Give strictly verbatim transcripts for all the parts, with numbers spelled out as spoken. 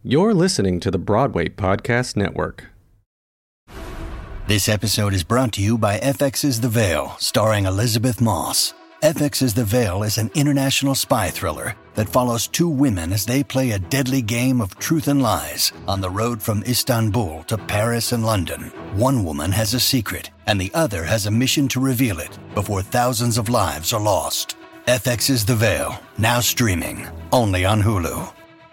You're listening to the Broadway Podcast Network. This episode is brought to you by F X's The Veil, starring Elizabeth Moss. F X's The Veil is an international spy thriller that follows two women as they play a deadly game of truth and lies on the road from Istanbul to Paris and London. One woman has a secret, and the other has a mission to reveal it before thousands of lives are lost. F X's The Veil, now streaming, only on Hulu.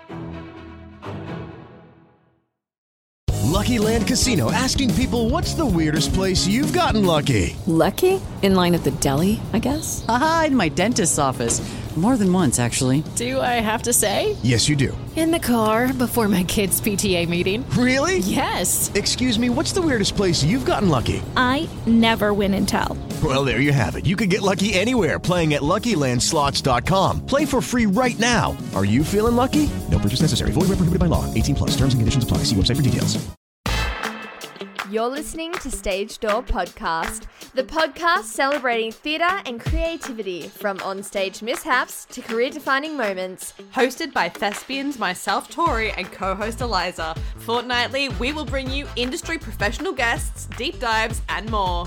Lucky Land Casino, asking people, what's the weirdest place you've gotten lucky? Lucky? In line at the deli, I guess? Aha, in my dentist's office. More than once, actually. Do I have to say? Yes, you do. In the car before my kids' P T A meeting. Really? Yes. Excuse me, what's the weirdest place you've gotten lucky? I never win and tell. Well, there you have it. You can get lucky anywhere, playing at Lucky Land Slots dot com. Play for free right now. Are you feeling lucky? No purchase necessary. Void where prohibited by law. eighteen plus. Terms and conditions apply. See website for details. You're listening to Stage Door Podcast, the podcast celebrating theatre and creativity, from onstage mishaps to career-defining moments. Hosted by thespians, myself, Tori, and co-host Eliza. Fortnightly, we will bring you industry professional guests, deep dives, and more.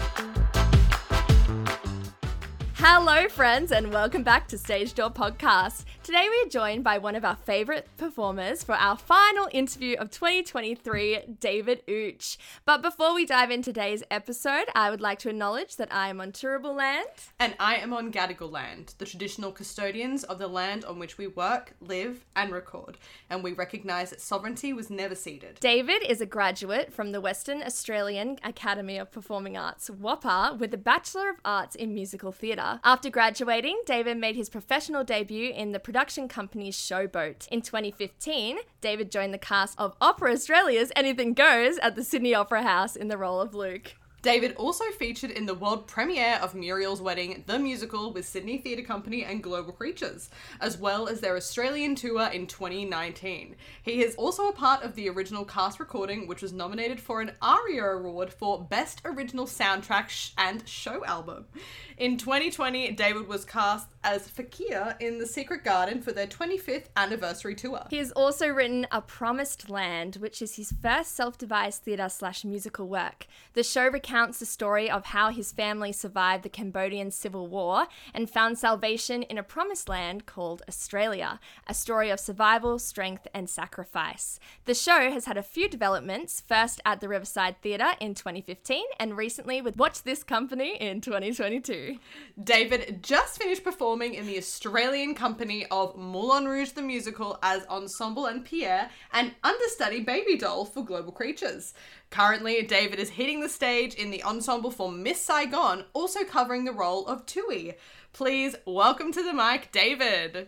Hello, friends, and welcome back to Stage Door Podcast. Today we are joined by one of our favourite performers for our final interview of twenty twenty-three, David Ooch. But before we dive into today's episode, I would like to acknowledge that I am on Turrbal land. And I am on Gadigal land, the traditional custodians of the land on which we work, live, and record. And we recognise that sovereignty was never ceded. David is a graduate from the Western Australian Academy of Performing Arts, W A P A, with a Bachelor of Arts in Musical Theatre. After graduating, David made his professional debut in the production company Showboat. In twenty fifteen, David joined the cast of Opera Australia's Anything Goes at the Sydney Opera House in the role of Luke. David also featured in the world premiere of Muriel's Wedding, the musical, with Sydney Theatre Company and Global Creatures, as well as their Australian tour in twenty nineteen. He is also a part of the original cast recording, which was nominated for an ARIA Award for Best Original Soundtrack sh- and Show Album. In twenty twenty, David was cast as Fakir in The Secret Garden for their twenty-fifth anniversary tour. He has also written A Promised Land, which is his first self-devised theatre slash musical work. The show recounts the story of how his family survived the Cambodian Civil War and found salvation in a promised land called Australia, a story of survival, strength, and sacrifice. The show has had a few developments, first at the Riverside Theatre in twenty fifteen and recently with Watch This Company in twenty twenty-two. David just finished performing in the Australian company of Moulin Rouge the Musical as Ensemble and Pierre and understudy Baby Doll for Global Creatures. Currently, David is hitting the stage in the ensemble for Miss Saigon, also covering the role of Tui. Please welcome to the mic, David.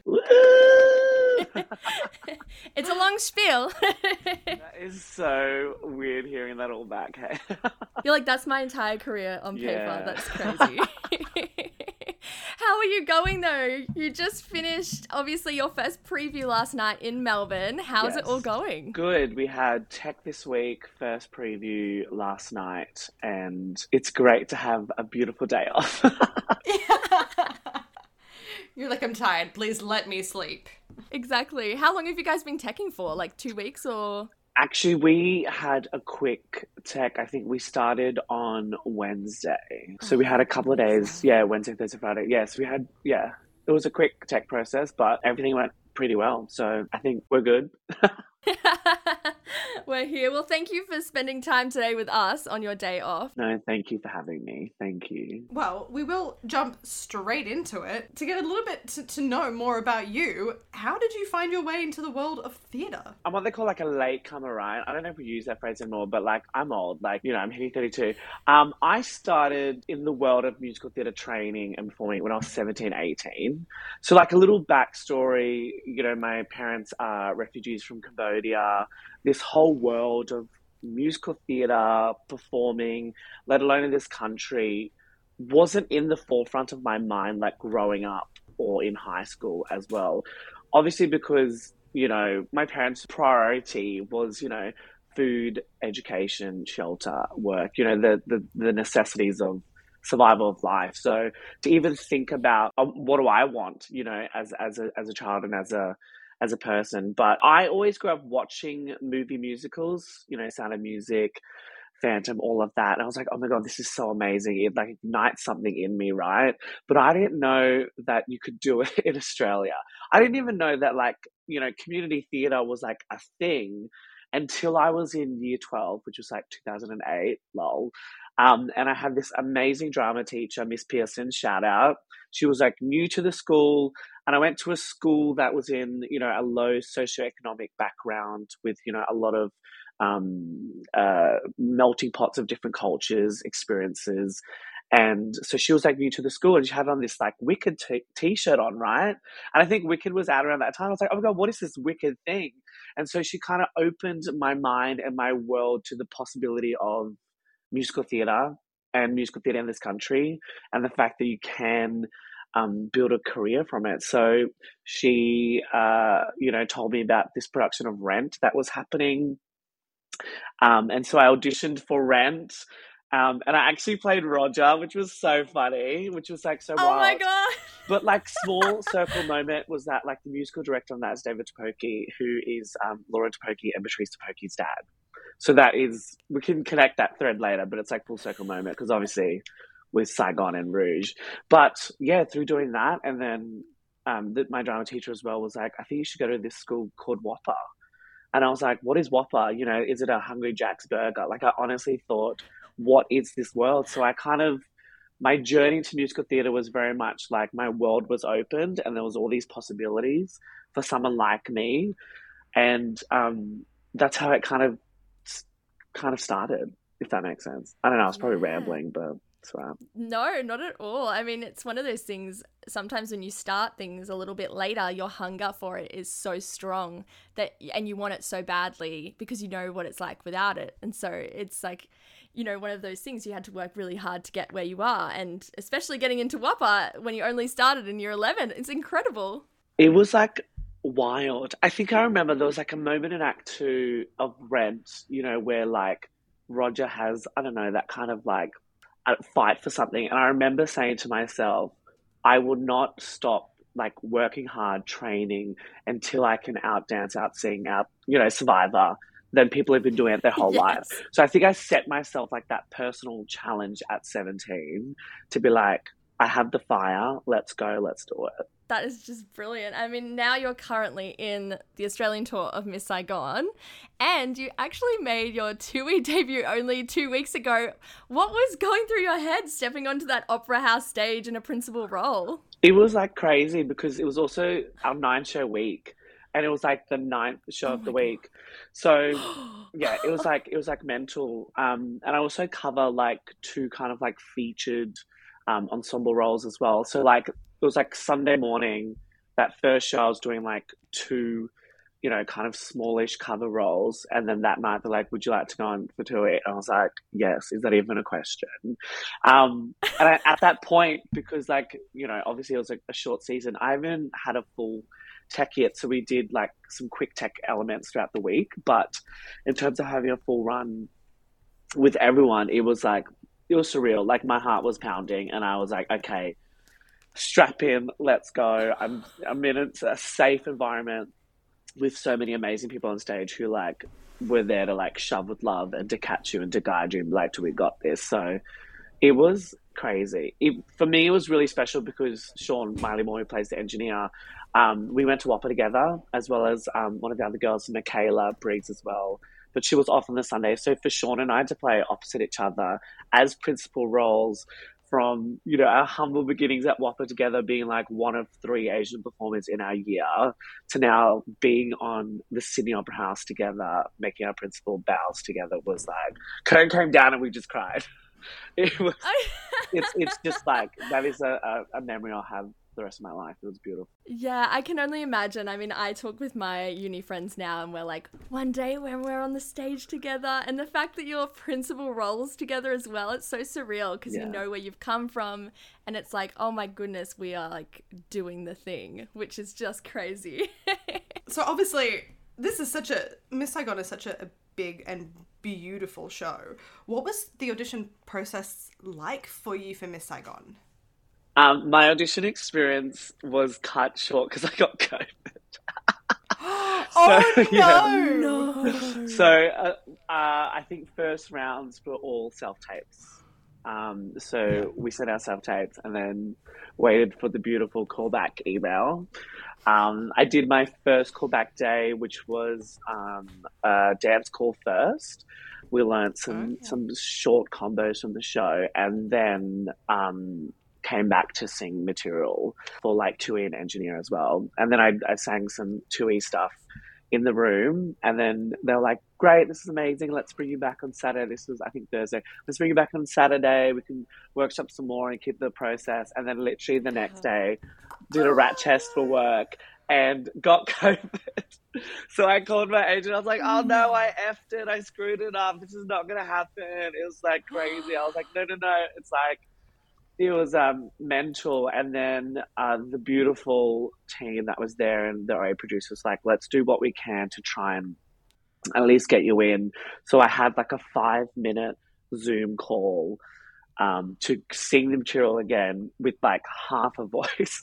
It's a long spiel. That is so weird hearing that all back, hey? You're like, that's my entire career on paper. Yeah. That's crazy. How are you going, though? You just finished, obviously, your first preview last night in Melbourne. How's Yes. it all going? Good. We had Tech this week, first preview last night, and it's great to have a beautiful day off. You're like, I'm tired. Please let me sleep. Exactly. How long have you guys been teching for? Like two weeks or? Actually, we had a quick tech. I think we started on Wednesday. So we had a couple of days. Yeah, Wednesday, Thursday, Friday. Yes, we had, yeah. It was a quick tech process, but everything went pretty well. So I think we're good. We're here. Well, thank you for spending time today with us on your day off. No, thank you for having me. Thank you. Well, we will jump straight into it. To get a little bit to, to know more about you, how did you find your way into the world of theatre? I'm what they call like a late comer, right? I don't know if we use that phrase anymore, but like I'm old, like, you know, I'm hitting thirty-two. Um, I started in the world of musical theatre training and performing when I was seventeen, eighteen. So like a little backstory, you know, my parents are refugees from Cambodia. This whole world of musical theatre, performing, let alone in this country, wasn't in the forefront of my mind like growing up or in high school as well. Obviously because, you know, my parents' priority was, you know, food, education, shelter, work, you know, the the, the necessities of survival of life. So to even think about um, what do I want, you know, as as a as a child and as a as a person. But I always grew up watching movie musicals, you know, Sound of Music, Phantom, all of that. And I was like, oh my God, this is so amazing. It like ignites something in me, right? But I didn't know that you could do it in Australia. I didn't even know that like, you know, community theatre was like a thing until I was in year twelve, which was like two thousand eight, lol. Um, and I had this amazing drama teacher, Miss Pearson, shout out. She was like new to the school, and I went to a school that was in, you know, a low socioeconomic background with, you know, a lot of um, uh, melting pots of different cultures, experiences. And so she was like new to the school, and she had on this like Wicked t- t-shirt on, right? And I think Wicked was out around that time. I was like, oh my God, what is this Wicked thing? And so she kind of opened my mind and my world to the possibility of musical theatre and musical theatre in this country, and the fact that you can um, build a career from it. So she, uh, you know, told me about this production of Rent that was happening. Um, and so I auditioned for Rent. Um, and I actually played Roger, which was so funny, which was like so Oh wild. my God. But like small circle moment was that like the musical director on that is David Topoki, who is um, Laura Topoki and Patrice Topoki's dad. So that is, we can connect that thread later, but it's like full circle moment because obviously with Saigon and Rouge. But yeah, through doing that, and then um, the, my drama teacher as well was like, I think you should go to this school called Whopper. And I was like, what is Whopper? You know, is it a Hungry Jack's burger? Like I honestly thought, what is this world? So I kind of, my journey to musical theatre was very much like my world was opened and there was all these possibilities for someone like me. And um, that's how it kind of, kind of started, if that makes sense. I don't know, I was probably yeah. rambling, but it's right. No, not at all. I mean, it's one of those things, sometimes when you start things a little bit later, your hunger for it is so strong that, and you want it so badly because you know what it's like without it. And so it's like, you know, one of those things you had to work really hard to get where you are. And especially getting into Whopper when you only started in year eleven, it's incredible. It was like wild. I think I remember there was like a moment in Act Two of Rent, you know, where like Roger has, I don't know, that kind of like a fight for something. And I remember saying to myself, I will not stop like working hard, training until I can out dance, out sing, out, you know, Survivor. Then people have been doing it their whole yes. life. So I think I set myself like that personal challenge at seventeen to be like, I have the fire, let's go, let's do it. That is just brilliant. I mean, now you're currently in the Australian tour of Miss Saigon, and you actually made your TUI debut only two weeks ago. What was going through your head stepping onto that opera house stage in a principal role? It was like crazy because it was also our nine show week. And it was like the ninth show oh of the week. God. So yeah, it was like, it was like mental. Um, and I also cover like two kind of like featured um, ensemble roles as well. So like, it was like Sunday morning, that first show I was doing like two, you know, kind of smallish cover roles. And then that night they're like, would you like to go on for TUI? And I was like, yes, is that even a question? Um, and I, at that point, because like, you know, obviously it was like a short season, I haven't had a full tech yet, so we did like some quick tech elements throughout the week, but in terms of having a full run with everyone, it was like, it was surreal. Like my heart was pounding and I was like, okay, strap in, let's go. I'm I'm in a safe environment with so many amazing people on stage who like were there to like shove with love and to catch you and to guide you and like, we got this. So it was crazy. It, for me, it was really special because Sean Miley Moore, who plays the engineer, um, we went to Whopper together, as well as um, one of the other girls, Michaela Briggs, as well. But she was off on the Sunday. So for Sean and I to play opposite each other as principal roles from, you know, our humble beginnings at Whopper together, being like one of three Asian performers in our year, to now being on the Sydney Opera House together, making our principal bows together, was like, curtain came down and we just cried. It was, it's it's just like, that is a, a, a memory I'll have the rest of my life. It was beautiful. Yeah, I can only imagine. I mean, I talk with my uni friends now and we're like, one day when we're on the stage together, and the fact that you're principal roles together as well, it's so surreal because yeah. you know where you've come from, and it's like, oh my goodness, we are like doing the thing, which is just crazy. So obviously this is such a, Miss Saigon is such a, a big and beautiful show. What was the audition process like for you for Miss Saigon? Um, my audition experience was cut short because I got COVID. Oh, so, no! Yeah. No. So uh, uh, I think first rounds were all self-tapes. Um, so Yeah. we sent our self-tapes and then waited for the beautiful callback email. Um, I did my first callback day, which was um, a dance call first. We learned some, Okay. some short combos from the show and then um, came back to sing material for like two E and engineer as well. And then I, I sang some two E stuff in the room, and then they were like, great, this is amazing, let's bring you back on Saturday. This was, I think, Thursday. Let's bring you back on Saturday. We can workshop some more and keep the process. And then literally the next day, did a rat test for work and got COVID. So I called my agent. I was like, oh no, I effed it. I screwed it up. This is not going to happen. It was like crazy. I was like, no, no, no. It's like, it was um, mental. And then uh, the beautiful team that was there and the O A producer was like, let's do what we can to try and at least get you in. So I had like a five minute Zoom call um, to sing the material again with like half a voice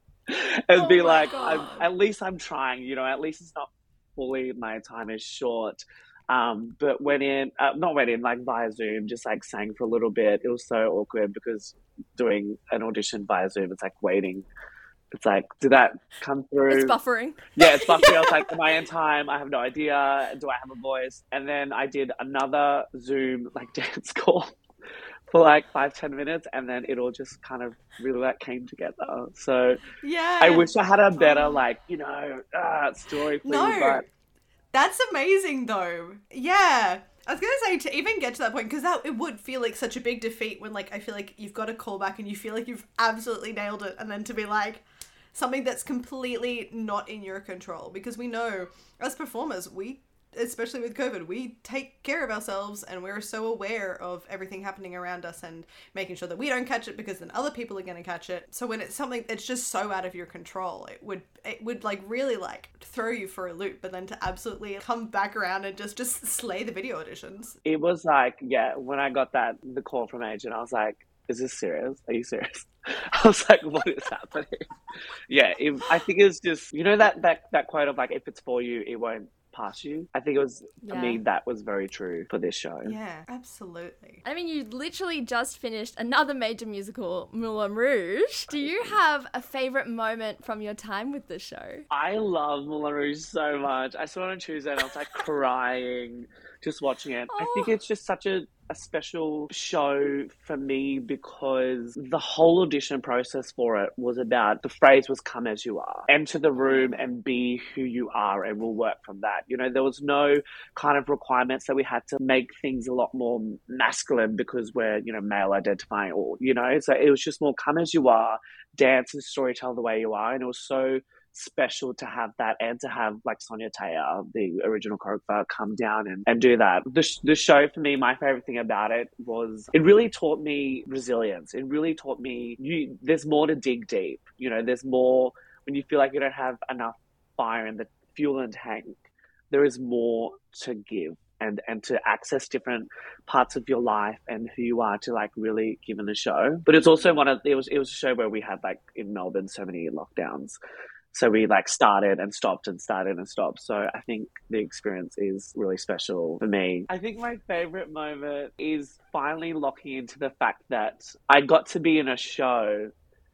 and Oh be my like, God. I'm, at least I'm trying, you know, at least it's not fully, my time is short. Um, but went in, uh, not went in, like via Zoom, just like sang for a little bit. It was so awkward because doing an audition via Zoom, it's like waiting. It's like, did that come through? It's buffering. Yeah, it's buffering. I was like, am I in time? I have no idea. Do I have a voice? And then I did another Zoom like dance call for like five, ten minutes. And then it all just kind of really like came together. So Yeah. I wish I had a better like, you know, uh, story for No. you, but That's amazing, though. Yeah. I was going to say, to even get to that point, because that it would feel like such a big defeat when, like, I feel like you've got a call back and you feel like you've absolutely nailed it, and then to be like, something that's completely not in your control. Because we know, as performers, we, especially with COVID, we take care of ourselves and we're so aware of everything happening around us and making sure that we don't catch it because then other people are going to catch it. So when it's something that's just so out of your control, it would it would like really like throw you for a loop, but then to absolutely come back around and just just slay the video auditions. it was like, yeah, when I got that, the call from agent, I was like, is this serious? Are you serious? I was like, what is happening? Yeah, it, I think it's just, you know, that, that, that quote of like, if it's for you, it won't pass you. I think it was, Yeah. I mean, that was very true for this show. Yeah, absolutely. I mean, you literally just finished another major musical, Moulin Rouge. Do you have a favorite moment from your time with the show? I love Moulin Rouge so much. I saw it on Tuesday and I was like crying just watching it. I think it's just such a, a special show for me because the whole audition process for it was about, the phrase was come as you are. Enter the room and be who you are and we'll work from that. You know, there was no kind of requirements that we had to make things a lot more masculine because we're, you know, male identifying or, you know, so it was just more come as you are, dance and storytell the way you are. And it was so special to have that and to have like Sonia Taya, the original choreographer, come down and, and do that. The, sh- the show for me, my favorite thing about it was it really taught me resilience. It really taught me you there's more to dig deep. You know, there's more when you feel like you don't have enough fire in the fuel in the tank. There is more to give and, and to access different parts of your life and who you are to like really give in the show. But it's also one of it was it was a show where we had like in Melbourne so many lockdowns. So we like started and stopped and started and stopped. So I think the experience is really special for me. I think my favorite moment is finally locking into the fact that I got to be in a show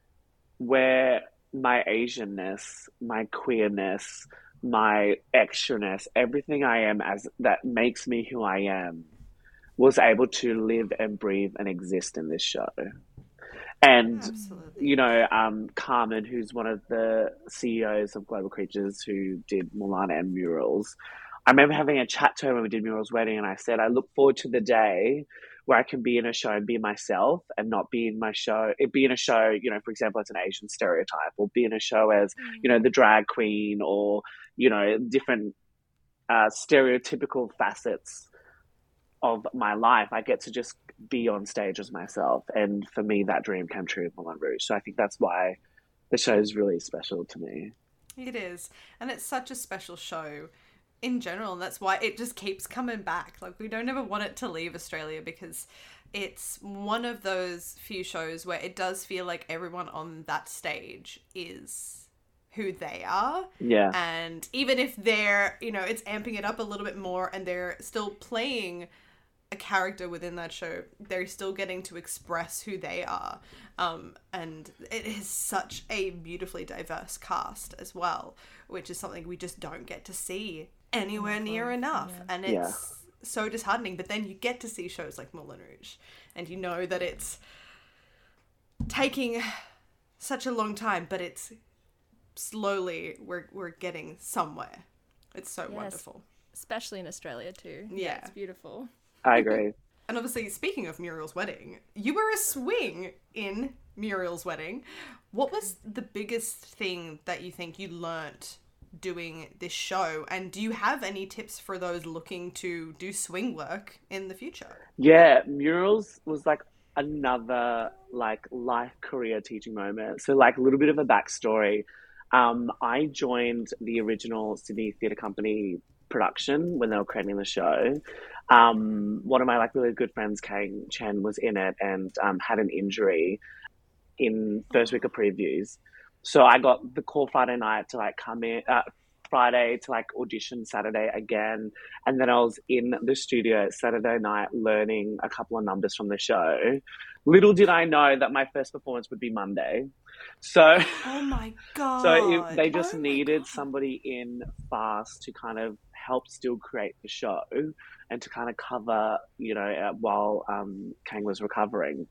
where my Asianness, my queerness, my extraness, everything I am as that makes me who I am was able to live and breathe and exist in this show. And, Absolutely. you know, um, Carmen, who's one of the C E Os of Global Creatures who did Mulan and Murals, I remember having a chat to her when we did Murals Wedding, and I said, I look forward to the day where I can be in a show and be myself and not be in my show, it be in a show, you know, for example, it's an Asian stereotype, or be in a show as, you know, the drag queen or, you know, different uh, stereotypical facets of my life. I get to just be on stage as myself. And for me, that dream came true with Moulin Rouge. So I think that's why the show is really special to me. It is. And it's such a special show in general. And that's why it just keeps coming back. Like, we don't ever want it to leave Australia because it's one of those few shows where it does feel like everyone on that stage is who they are. Yeah. And even if they're, you know, it's amping it up a little bit more and they're still playing a character within that show, they're still getting to express who they are. Um, and it is such a beautifully diverse cast as well, which is something we just don't get to see anywhere near enough. Yeah. And it's yeah. so disheartening. But then you get to see shows like Moulin Rouge, and you know that it's taking such a long time, but it's slowly we're we're getting somewhere. It's so yes. wonderful. Especially in Australia too. Yeah. yeah it's beautiful. I agree. And obviously, speaking of Muriel's Wedding, you were a swing in Muriel's Wedding. What was the biggest thing that you think you learnt doing this show? And do you have any tips for those looking to do swing work in the future? Yeah, Muriel's was like another like life career teaching moment. So like a little bit of a backstory. Um, I joined the original Sydney Theatre Company production when they were creating the show. Um, one of my like really good friends, Kang Chen, was in it and um, had an injury in first week of previews. So I got the call Friday night to like come in, uh, Friday to like audition Saturday again. And then I was in the studio Saturday night learning a couple of numbers from the show. Little did I know that my first performance would be Monday. So, oh my God. So it, they just oh needed somebody in fast to kind of help still create the show and to kind of cover, you know, uh, while um, Kang was recovering.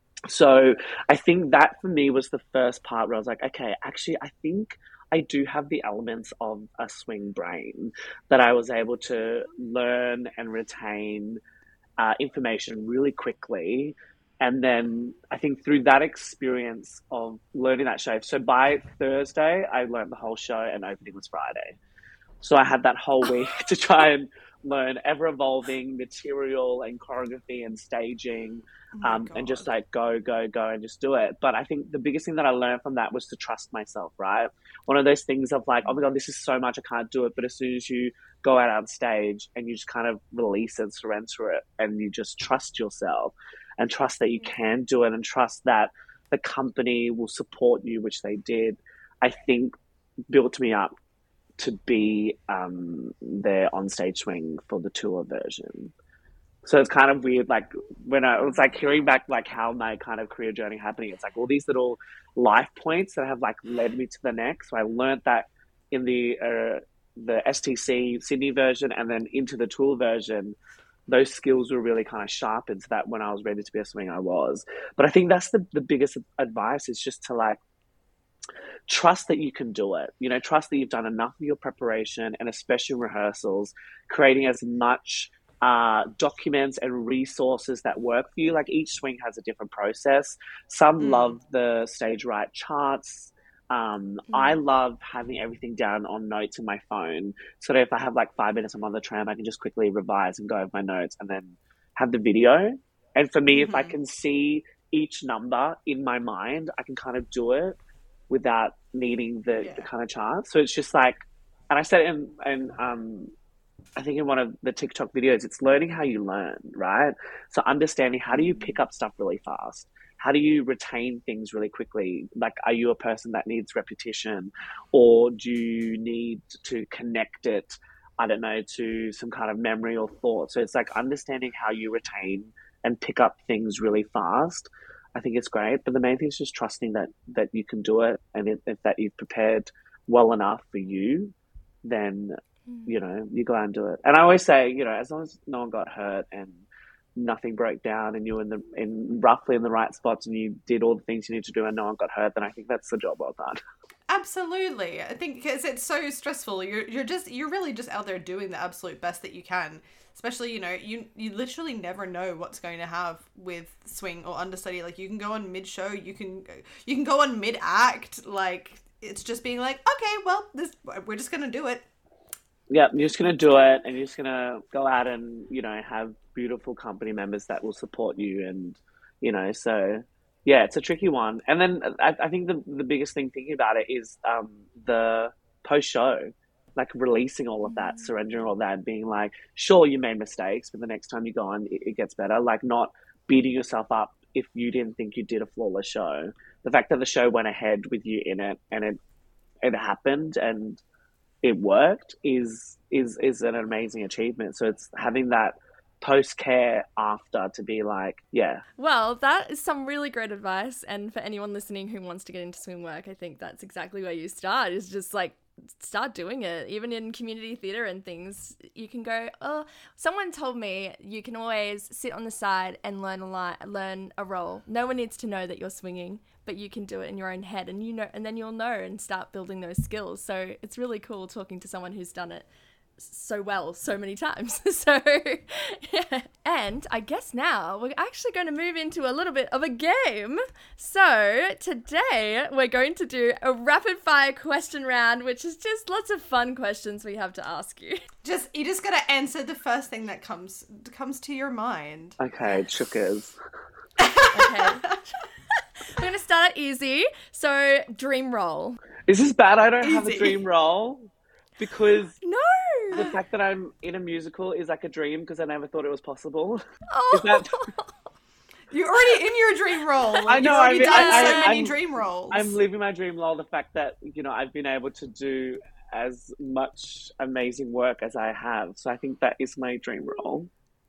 So I think that for me was the first part where I was like, okay, actually, I think I do have the elements of a swing brain, that I was able to learn and retain uh, information really quickly. And then I think through that experience of learning that show, so by Thursday, I learned the whole show and opening was Friday. So I had that whole week to try and learn ever-evolving material and choreography and staging, oh um, and just like go, go, go and just do it. But I think the biggest thing that I learned from that was to trust myself, right? One of those things of like, oh my God, this is so much, I can't do it. But as soon as you go out on stage and you just kind of release and surrender it and you just trust yourself and trust that you can do it and trust that the company will support you, which they did, I think built me up to be um, their onstage swing for the tour version. So it's kind of weird, like when I was like hearing back like how my kind of career journey happening, it's like all these little life points that have like led me to the next. So I learned that in the uh, the S T C Sydney version and then into the tour version, those skills were really kind of sharpened so that when I was ready to be a swing, I was. But I think that's the, the biggest advice is just to like, trust that you can do it. You know, trust that you've done enough of your preparation and especially rehearsals, creating as much uh, documents and resources that work for you. Like each swing has a different process. Some mm. love the stage right charts. Um, mm. I love having everything down on notes in my phone. So that if I have like five minutes I'm on the tram, I can just quickly revise and go over my notes and then have the video. And for me, mm-hmm. if I can see each number in my mind, I can kind of do it without needing the, yeah. the kind of charts. So it's just like, and I said it in, in um, I think in one of the TikTok videos, it's learning how you learn, right? So understanding how do you pick up stuff really fast? How do you retain things really quickly? Like, are you a person that needs repetition or do you need to connect it, I don't know, to some kind of memory or thought? So it's like understanding how you retain and pick up things really fast. I think it's great, but the main thing is just trusting that that you can do it, and if, if that you've prepared well enough for you, then you know you go out and do it. And I always say, you know, as long as no one got hurt and nothing broke down, and you were in the in roughly in the right spots, and you did all the things you need to do, and no one got hurt, then I think that's the job well done. Absolutely, I think because it's so stressful. You're you're just you're really just out there doing the absolute best that you can. Especially, you know, you you literally never know what's going to have with swing or understudy. Like, you can go on mid-show, you can you can go on mid-act. Like, it's just being like, okay, well, this we're just going to do it. Yeah, you're just going to do it, and you're just going to go out and, you know, have beautiful company members that will support you. And, you know, so, yeah, it's a tricky one. And then I, I think the, the biggest thing thinking about it is um, the post-show. Like releasing all of that, surrendering all that, being like, sure, you made mistakes, but the next time you go on, it, it gets better. Like not beating yourself up if you didn't think you did a flawless show. The fact that the show went ahead with you in it and it it happened and it worked is is is an amazing achievement. So it's having that post care after to be like, yeah. Well, that is some really great advice. And for anyone listening who wants to get into swing work, I think that's exactly where you start, is just like start doing it. Even in community theatre and things, you can go, oh, someone told me you can always sit on the side and learn a line, learn a role. No one needs to know that you're swinging, but you can do it in your own head, and you know, and then you'll know and start building those skills. So it's really cool talking to someone who's done it so well so many times. So yeah. And I guess now we're actually going to move into a little bit of a game. So today we're going to do a rapid fire question round, which is just lots of fun questions we have to ask you. Just you just gotta answer the first thing that comes comes to your mind. Okay, shookers. Okay. We're going to start easy. So dream role. Is this bad? I don't Easy. have a dream role because No. the fact that I'm in a musical is like a dream because I never thought it was possible. Oh. Is that... You're already in your dream role. Like, I know, You've already I mean, done I- so I- many I'm- dream roles. I'm living my dream role. The fact that, you know, I've been able to do as much amazing work as I have. So I think that is my dream role.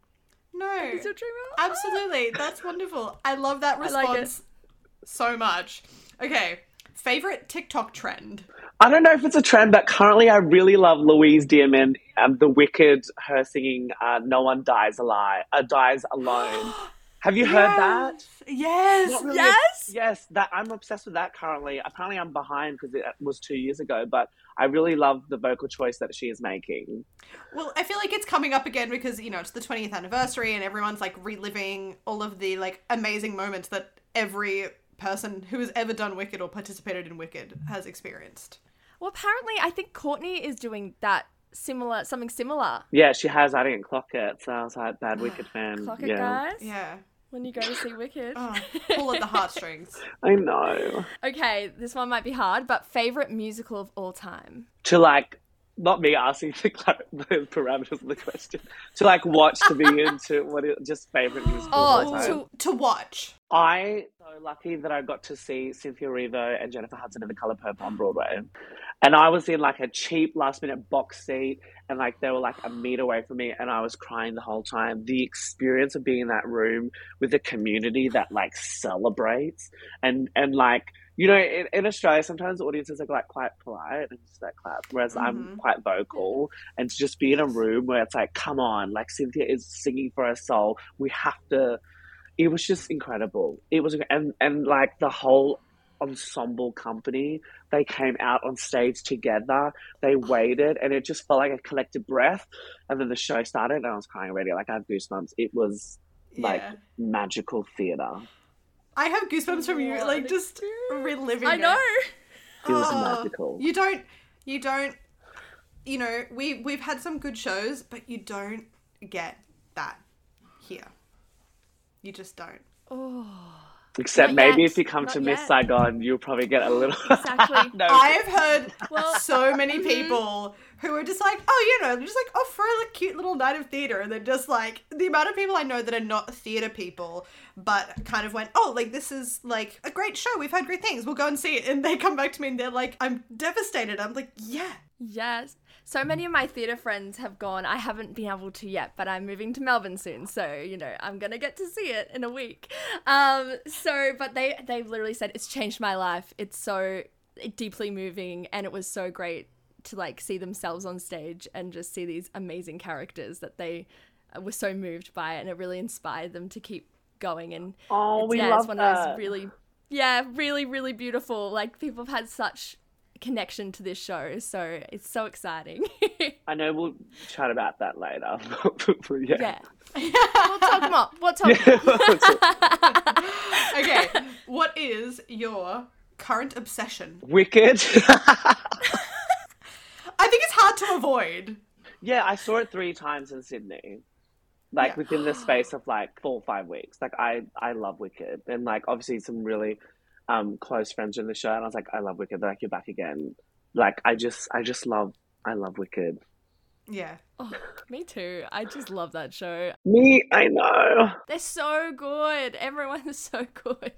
No. Is your dream role? Absolutely. That's wonderful. I love that I response like it. so much. Okay. Favorite TikTok trend? I don't know if it's a trend, but currently I really love Louise Diamond, um, The Wicked, her singing uh, No One Dies Alive, uh, Dies Alone. Have you heard that? Yes. Not really Yes. a- yes, that I'm obsessed with that currently. Apparently I'm behind because it was two years ago, but I really love the vocal choice that she is making. Well, I feel like it's coming up again because, you know, it's the twentieth anniversary and everyone's like reliving all of the like amazing moments that every person who has ever done Wicked or participated in Wicked has experienced. Well, apparently, I think Courtney is doing that similar, something similar. Yeah, she has. I didn't clock it, so I was like, bad Wicked fan. Clock it, yeah. guys. Yeah. When you go to see Wicked. Oh, pull at the heartstrings. I know. Okay, this one might be hard, but favorite musical of all time. To like, not me asking the, the parameters of the question, to like watch, to be into, what is just favourite musical of all Oh, time. to To watch. I so lucky that I got to see Cynthia Erivo and Jennifer Hudson in The Colour Purple on Broadway. And I was in like a cheap last minute box seat and like they were like a meter away from me and I was crying the whole time. The experience of being in that room with a community that like celebrates and, and like, you know, in, in Australia, sometimes audiences are like quite polite and just like clap, whereas Mm-hmm. I'm quite vocal. And to just be in a room where it's like, come on, like Cynthia is singing for her soul. We have to. It was just incredible. It was, and and like the whole ensemble company, they came out on stage together. They waited, and it just felt like a collective breath. And then the show started, and I was crying already. Like I have goosebumps. It was like Yeah. magical theatre. I have goosebumps from you, What like an just experience. reliving I know. It was Oh, magical. You don't, you don't, you know, we, we've had some good shows, but you don't get that here. You just don't. Except Not maybe yet. if you come Not to Miss yet. Saigon, you'll probably get a little. Exactly. No. I've heard Well, so many mhm. people who are just like, oh, you know, just like, oh, for a cute little night of theatre. And they're just like, the amount of people I know that are not theatre people, but kind of went, oh, like, this is like a great show. We've had great things. We'll go and see it. And they come back to me and they're like, I'm devastated. I'm like, yeah. Yes. So many of my theatre friends have gone. I haven't been able to yet, but I'm moving to Melbourne soon. So, you know, I'm going to get to see it in a week. Um, so, but they, they've literally said it's changed my life. It's so deeply moving and it was so great to like see themselves on stage and just see these amazing characters that they were so moved by it, and it really inspired them to keep going. And Oh, it's, we yeah, love it's one of that. those really, yeah, really, really beautiful. Like people have had such connection to this show, so it's so exciting. I know we'll chat about that later. yeah. Yeah. We'll talk more. We'll talk more. Okay. What is your current obsession? Wicked. I think it's hard to avoid. Yeah, I saw it three times in Sydney. Like Yeah. within the space of like four or five weeks. Like I, I love Wicked. And like obviously some really um close friends in the show and I was like, I love Wicked, they're like, you're back again. Like I just I just love I love Wicked. Yeah. Oh, me too. I just love that show. Me, I know. They're so good. Everyone is so good.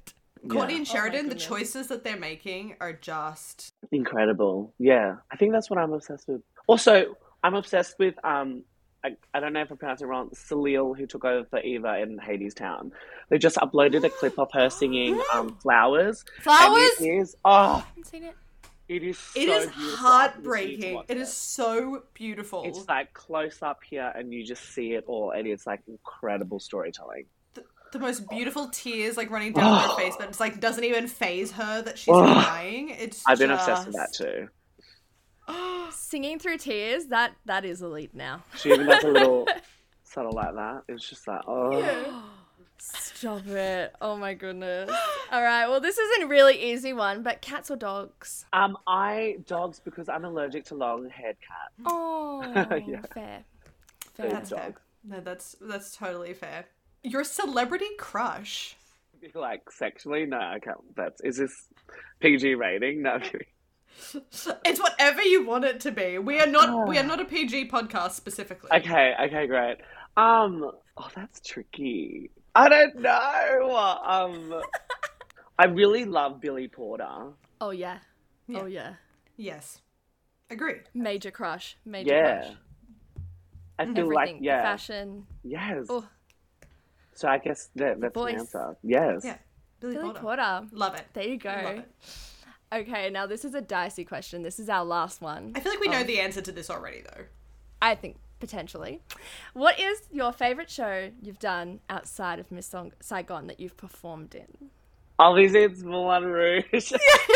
Courtney Yeah. and Sheridan, Oh my the goodness. choices that they're making are just Incredible. Yeah. I think that's what I'm obsessed with. Also, I'm obsessed with, um, I, I don't know if I pronounced it wrong, Salil, who took over for Eva in Hades Town. They just uploaded a clip of her singing um, Flowers. Flowers. And it is, oh, haven't seen it. it is so It is beautiful. I just need to heartbreaking. watch It is so beautiful. It's like close up here and you just see it all, and it's like incredible storytelling. the most beautiful tears like running down her face, but it's like doesn't even phase her that she's Oh. crying. It's I've been just... obsessed with that too. Singing through tears, that that is elite now. She even does a little subtle like that. It's just like, oh. Stop it. Oh my goodness. All right, well, this is a really easy one, but cats or dogs? Um, I dogs because I'm allergic to long-haired cats. Oh, Yeah. fair. Fair. Fair. That's fair. No, that's that's totally fair. Your celebrity crush. Like sexually, no, I can't. That's is this P G rating? No, I'm kidding. It's whatever you want it to be. We are not we are not a P G podcast specifically. Okay, okay, great. Um, oh, that's tricky. I don't know. Um, I really love Billy Porter. Oh, yeah. Yeah. Oh, yeah. Yes. Agree. Major crush. Major Yeah, crush. I feel Everything. like The yeah, fashion. yes. Oh, So I guess that, that's the voice. answer. Yes. Yeah. Billy, Billy Porter. Porter. Love it. There you go. Love it. Okay, now this is a dicey question. This is our last one. I feel like we know the answer to this already though. I think potentially. What is your favorite show you've done outside of Miss Song- Saigon that you've performed in? Obviously, it's Moulin Rouge.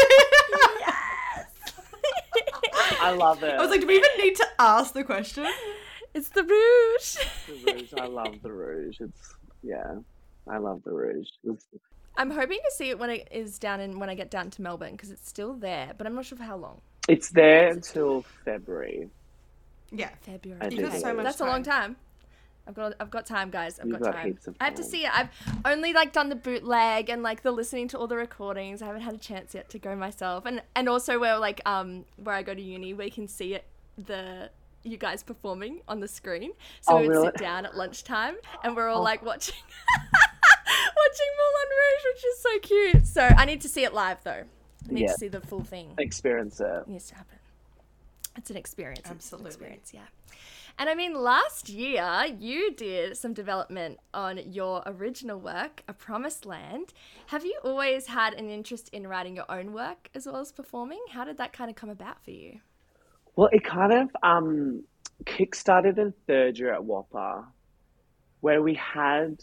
I love it. I was like, do we even need to ask the question? It's the Rouge. The Rouge. I love the Rouge. It's yeah, I love the Rouge. It's, I'm hoping to see it when it is down in when I get down to Melbourne because it's still there, but I'm not sure for how long. it's there until February. Yeah. February. I You've got do so know. much That's time. a long time. I've got I've got time, guys. I've You've got got time. heaps of I have to time. see it. I've only like done the bootleg and like the listening to all the recordings. I haven't had a chance yet to go myself. And and also where like um where I go to uni, we can see it the you guys performing on the screen. So Oh, we would really? sit down at lunchtime and we're all like watching watching Moulin Rouge, which is so cute. So I need to see it live though. I need Yeah. to see the full thing. Experience it. It needs to happen. It's an experience. It's an Absolutely. experience, yeah. And I mean, last year you did some development on your original work, A Promised Land. Have you always had an interest in writing your own work as well as performing? How did that kind of come about for you? Well, it kind of um, kick-started in third year at Whopper, where we had,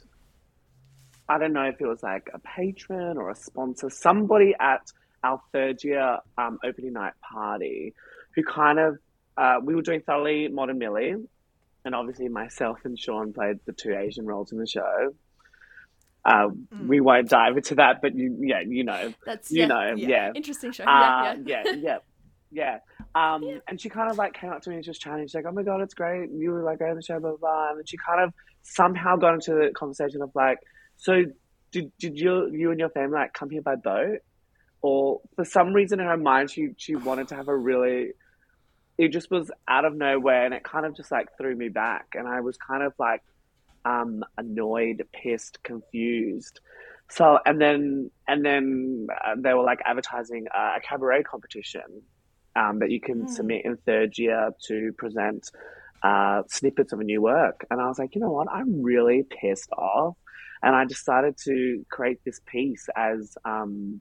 I don't know if it was like a patron or a sponsor, somebody at our third year um, opening night party who kind of, uh, we were doing Thoroughly Modern Millie, and obviously myself and Sean played the two Asian roles in the show. Uh, Mm. We won't dive into that, but you, yeah, you know, That's you yeah, know, yeah. interesting show. Uh, yeah, yeah, yeah, yeah. Um, And she kind of like came up to me and just chatting. She's like, "Oh my god, it's great! You were like great on the show, blah blah blah." And then she kind of somehow got into the conversation of like, "So did did you you and your family like come here by boat?" Or for some reason in her mind, she she wanted to have a really. It just was out of nowhere, and it kind of just like threw me back, and I was kind of like um, annoyed, pissed, confused. So and then and then uh, they were like advertising uh, a cabaret competition um, that you can submit in third year to present uh, snippets of a new work, and I was like, you know what, I'm really pissed off, and I decided to create this piece as um,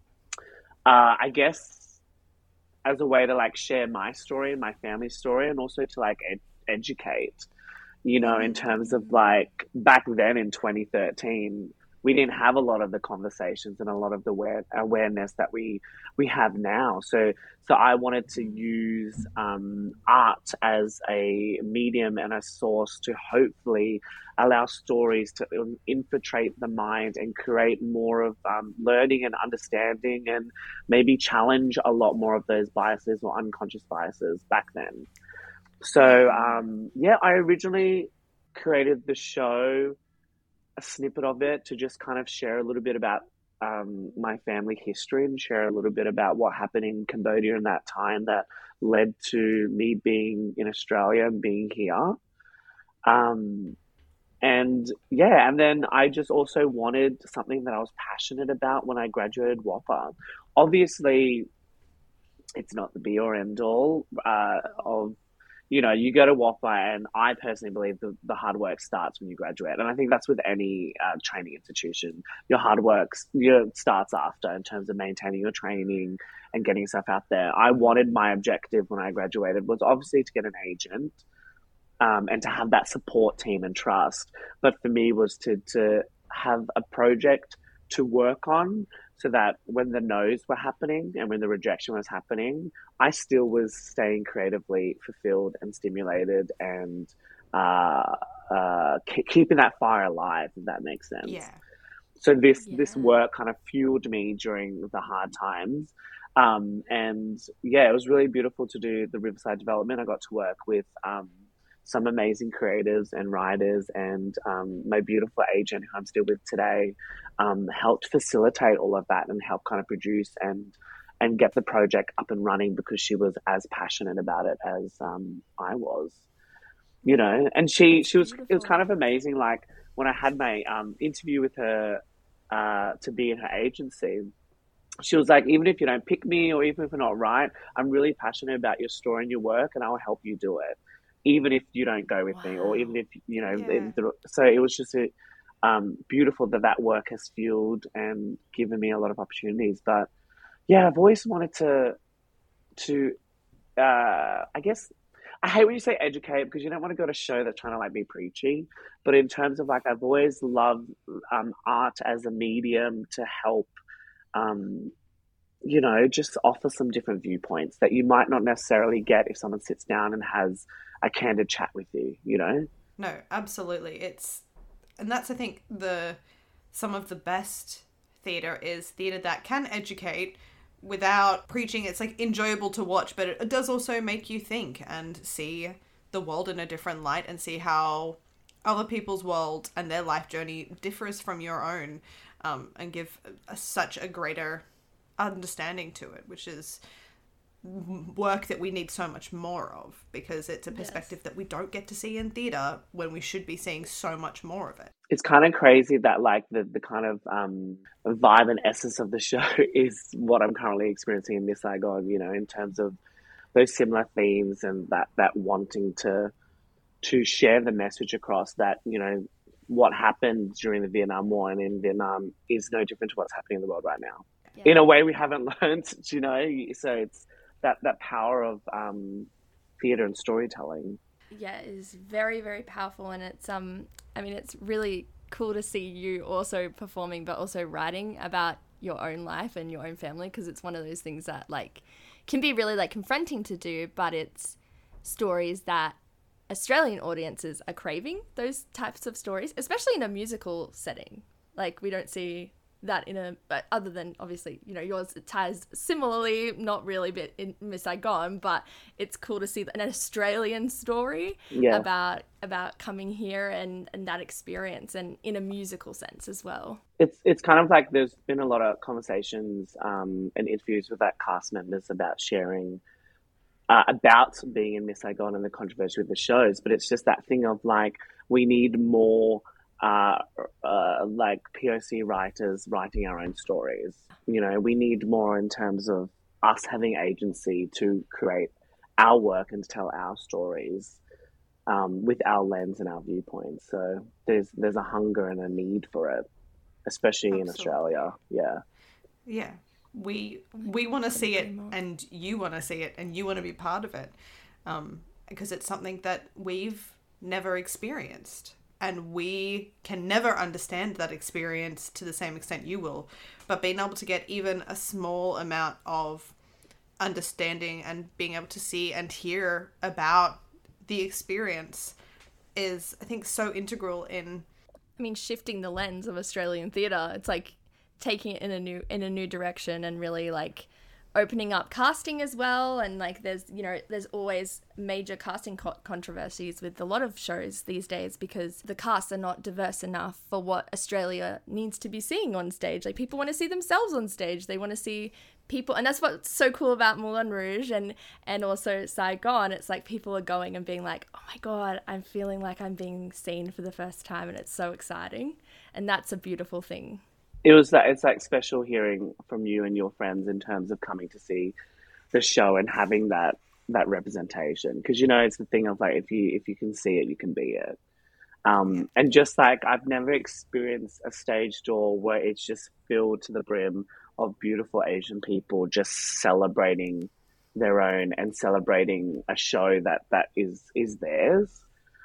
uh, I guess. as a way to like share my story and my family's story, and also to like ed- educate, you know, in terms of like back then in twenty thirteen, we didn't have a lot of the conversations and a lot of the aware- awareness that we we have now. So so I wanted to use um, art as a medium and a source to hopefully allow stories to infiltrate the mind and create more of um, learning and understanding, and maybe challenge a lot more of those biases or unconscious biases back then. So um, yeah, I originally created the show, a snippet of it, to just kind of share a little bit about um, my family history and share a little bit about what happened in Cambodia in that time that led to me being in Australia and being here. Um, And yeah, and then I just also wanted something that I was passionate about when I graduated W A P A. Obviously, it's not the be or end all uh, of, you know, you go to W A P A, and I personally believe the, the hard work starts when you graduate. And I think that's with any uh, training institution. Your hard work your starts after, in terms of maintaining your training and getting stuff out there. I wanted, my objective when I graduated was obviously to get an agent um, and to have that support team and trust. But for me was to, to have a project to work on, so that when the no's were happening and when the rejection was happening, I still was staying creatively fulfilled and stimulated and uh, uh, k- keeping that fire alive, if that makes sense. Yeah. So this Yeah. this work kind of fueled me during the hard times. Um, and yeah, it was really beautiful to do the Riverside development. I got to work with um, some amazing creators and writers, and um, my beautiful agent, who I'm still with today, um, helped facilitate all of that and help kind of produce and and get the project up and running, because she was as passionate about it as um, I was, you know. And she she was it was kind of amazing. Like when I had my um, interview with her uh, to be in her agency, she was like, even if you don't pick me, or even if we're not right, I'm really passionate about your story and your work, and I will help you do it, even if you don't go with wow. me, or even if, you know, yeah. it, so it was just a, um, beautiful that that work has fueled and given me a lot of opportunities. But yeah, I've always wanted to, to, uh, I guess, I hate when you say educate, because you don't want to go to a show that's trying to like be preachy, but in terms of like, I've always loved um, art as a medium to help, um, you know, just offer some different viewpoints that you might not necessarily get if someone sits down and has a candid chat with you, you know? No, absolutely. It's, and that's, I think, the, some of the best theatre is theatre that can educate without preaching. It's like enjoyable to watch, but it does also make you think and see the world in a different light, and see how other people's world and their life journey differs from your own, um, and give a, such a greater understanding to it, which is work that we need so much more of, because it's a perspective yes. that we don't get to see in theatre when we should be seeing so much more of it. It's kind of crazy that like the, the kind of um, vibe and essence of the show is what I'm currently experiencing in Miss Saigon, you know, in terms of those similar themes and that, that wanting to to share the message across that, you know, what happened during the Vietnam War and in Vietnam is no different to what's happening in the world right now. Yeah. In a way we haven't learned, you know, so it's that, that power of um, theatre and storytelling. Yeah, it is very, very powerful, and it's, um, I mean, it's really cool to see you also performing, but also writing about your own life and your own family, because it's one of those things that, like, can be really, like, confronting to do, but it's stories that Australian audiences are craving, those types of stories, especially in a musical setting. Like, we don't see that in a, but other than obviously, you know, yours ties similarly, not really, but in Miss Saigon, but it's cool to see an Australian story yeah. about about coming here and, and that experience, and in a musical sense as well. It's it's kind of like there's been a lot of conversations um, and interviews with that cast members about sharing uh, about being in Miss Saigon and the controversy with the shows, but it's just that thing of like, we need more Uh, uh, like P O C writers writing our own stories. You know, we need more in terms of us having agency to create our work and to tell our stories um, with our lens and our viewpoints. So there's there's a hunger and a need for it, especially Absolutely. in Australia. Yeah. Yeah. We we want to see it, and you want to see it, and you want to be part of it, um, because it's something that we've never experienced. And we can never understand that experience to the same extent you will. But being able to get even a small amount of understanding and being able to see and hear about the experience is, I think, so integral in... I mean, shifting the lens of Australian theatre. It's like taking it in a new in a new direction, and really like opening up casting as well. And like there's, you know, there's always major casting co- controversies with a lot of shows these days, because the casts are not diverse enough for what Australia needs to be seeing on stage. Like, people want to see themselves on stage. They want to see people, and that's what's so cool about Moulin Rouge and, and also Saigon. It's like people are going and being like, oh my God, I'm feeling like I'm being seen for the first time, and it's so exciting. And that's a beautiful thing. It was that, it's like special hearing from you and your friends in terms of coming to see the show and having that, that representation. Because, you know, it's the thing of like, if you, if you can see it, you can be it. Um, and just like, I've never experienced a stage door where it's just filled to the brim of beautiful Asian people just celebrating their own and celebrating a show that, that is, is theirs.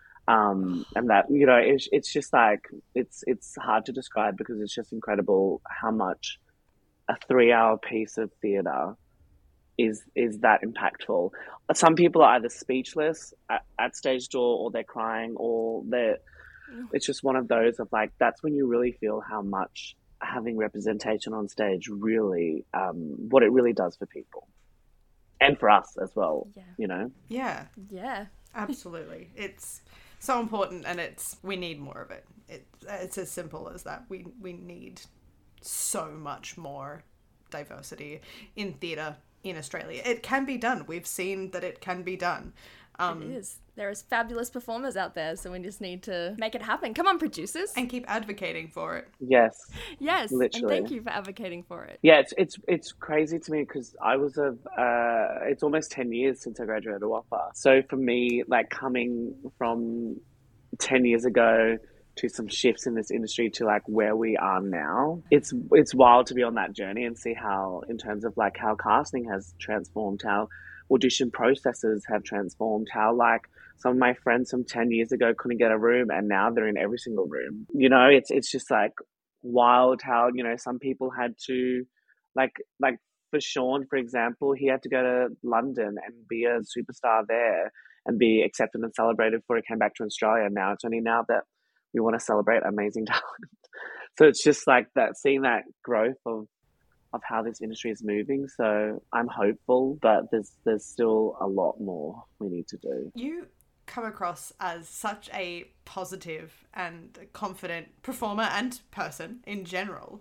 Um, and that, you know, it's, it's just like, it's, it's hard to describe because it's just incredible how much a three hour piece of theatre is, is that impactful. Some people are either speechless at, at stage door, or they're crying, or they're, it's just one of those of like, that's when you really feel how much having representation on stage really, um, what it really does for people and for us as well, yeah. you know? Yeah. Yeah. Absolutely. It's so important, and it's, we need more of it. It it's as simple as that. We, we need so much more diversity in theatre in Australia. It can be done. We've seen that it can be done. Um, it is. There is fabulous performers out there, so we just need to make it happen. Come on, producers. And keep advocating for it. Yes. Yes. Literally. And thank you for advocating for it. Yeah, it's it's it's crazy to me because I was a, uh, it's almost ten years since I graduated W A F A. So for me, like coming from ten years ago to some shifts in this industry to like where we are now, it's it's wild to be on that journey and see how, in terms of like how casting has transformed, how audition processes have transformed, how like some of my friends from ten years ago couldn't get a room and now they're in every single room. You know, it's it's just like wild how, you know, some people had to like like for Sean, for example, he had to go to London and be a superstar there and be accepted and celebrated before he came back to Australia. Now it's only now that we want to celebrate amazing talent. So it's just like that, seeing that growth of of how this industry is moving. So I'm hopeful, but there's there's still a lot more we need to do. You come across as such a positive and confident performer and person in general.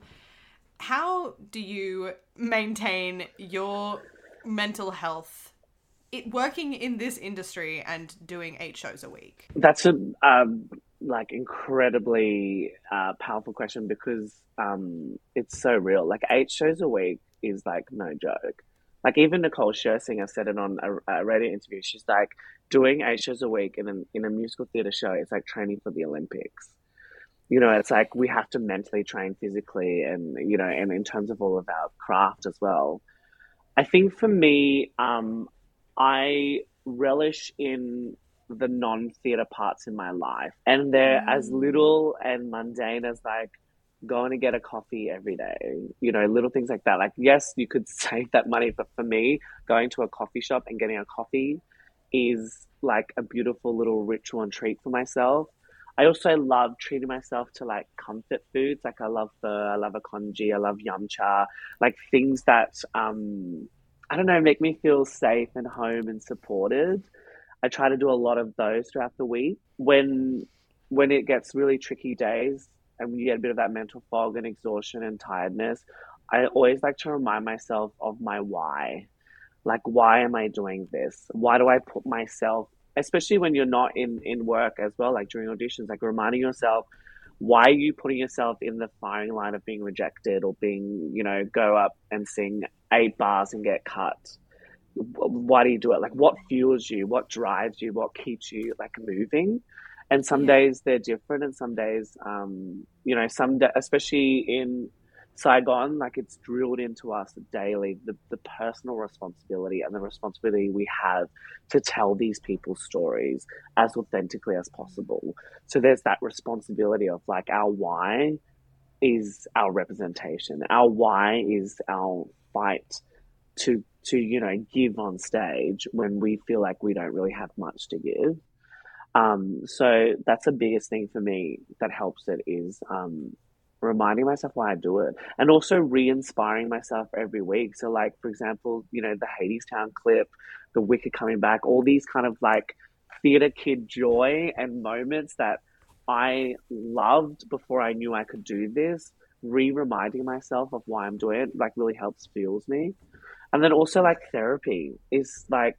How do you maintain your mental health it working in this industry and doing eight shows a week? That's a um, like incredibly uh, powerful question because um, it's so real. Like eight shows a week is like no joke. Like even Nicole Scherzinger said it on a, a radio interview. She's like, doing eight shows a week in a, in a musical theatre show, it's like training for the Olympics. You know, it's like we have to mentally train physically and, you know, and in terms of all of our craft as well. I think for me, um, I relish in the non-theatre parts in my life. And they're mm. as little and mundane as like going to get a coffee every day, you know, little things like that. Like, yes, you could save that money, but for me, going to a coffee shop and getting a coffee is like a beautiful little ritual and treat for myself. I also love treating myself to like comfort foods. Like I love pho, I love a congee, I love yum cha, like things that, um, I don't know, make me feel safe and home and supported. I try to do a lot of those throughout the week. When, when it gets really tricky days and when you get a bit of that mental fog and exhaustion and tiredness, I always like to remind myself of my why. Like, why am I doing this? Why do I put myself, especially when you're not in, in work as well, like during auditions, like reminding yourself, why are you putting yourself in the firing line of being rejected or being, you know, go up and sing eight bars and get cut? Why do you do it? Like, what fuels you? What drives you? What keeps you, like, moving? And some yeah. days they're different and some days, um, you know, some, da- especially in Saigon, like it's drilled into us daily, the, the personal responsibility and the responsibility we have to tell these people's stories as authentically as possible. So there's that responsibility of like our why is our representation. Our why is our fight to, to, you know, give on stage when we feel like we don't really have much to give. Um, so that's the biggest thing for me that helps it is, um, reminding myself why I do it and also re-inspiring myself every week. So like, for example, you know, the Hadestown clip, the Wicked coming back, all these kind of like theatre kid joy and moments that I loved before I knew I could do this, re-reminding myself of why I'm doing it, like really helps, fuels me. And then also like therapy is like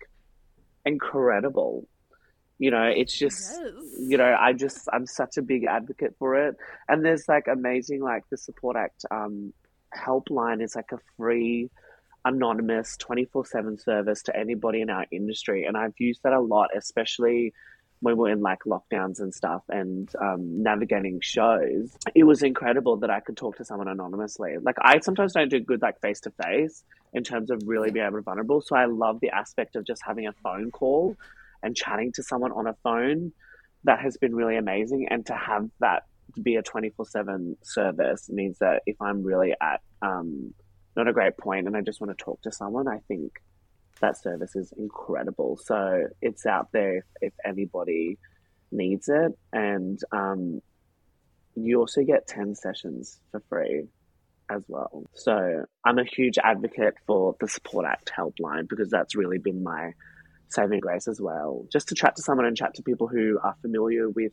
incredible. You know, it's just, Yes. you know, I just, I'm such a big advocate for it. And there's like amazing, like the Support Act um, helpline is like a free, anonymous twenty-four seven service to anybody in our industry. And I've used that a lot, especially when we're in like lockdowns and stuff and um, navigating shows. It was incredible that I could talk to someone anonymously. Like I sometimes don't do good like face to face in terms of really being able to be vulnerable. So I love the aspect of just having a phone call and chatting to someone on a phone. That has been really amazing. And to have that to be a twenty-four seven service means that if I'm really at um, not a great point and I just want to talk to someone, I think that service is incredible. So it's out there if, if anybody needs it. And um, you also get ten sessions for free as well. So I'm a huge advocate for the Support Act helpline because that's really been my saving grace as well. Just to chat to someone and chat to people who are familiar with